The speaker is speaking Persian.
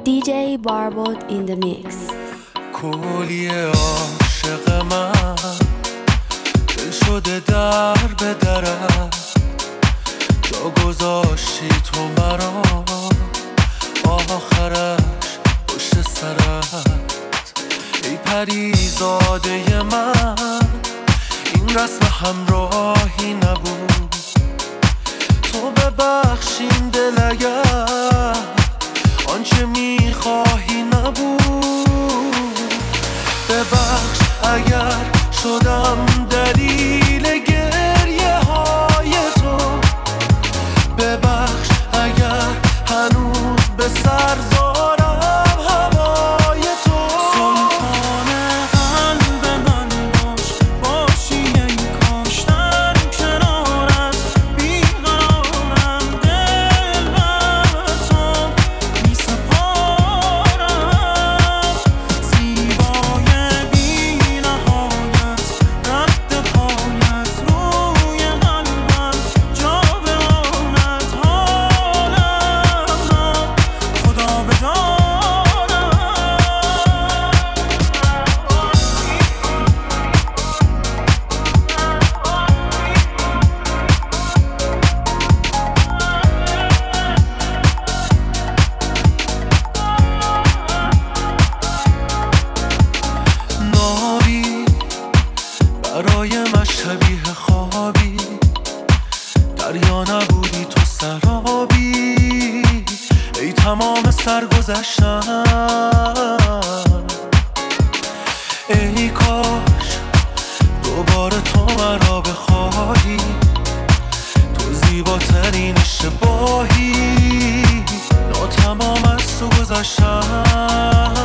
DJ Barbod in the mix. کلی عاشق من دل شده در به درت، جا گذاشتی تو مرا آخرش پشت سرت. ای پریزاده من این رسم همراهی نبود، تو ببخشین دل اگر آنچه میخواهی نبود. ببخش اگر شدم دلیل گریه های تو، ببخش اگر هنوز به سر دارم هوای تو. سلطان قلب من باش، باشی ای کاش در کنارت بیقرارم. دل بر تو می سپارم، زیبای بی نهایت رد پایت روی قلبم جا بماند. حالم را خدا بداند. نابی برای من شبیه خوابی، دریا نبودی تو سرابی. ای تمام سرگذشتم، ای کاش دوباره تو مرا بخواهی. تو زیباترین اشتباهی، ناتمام از تو گذشتم.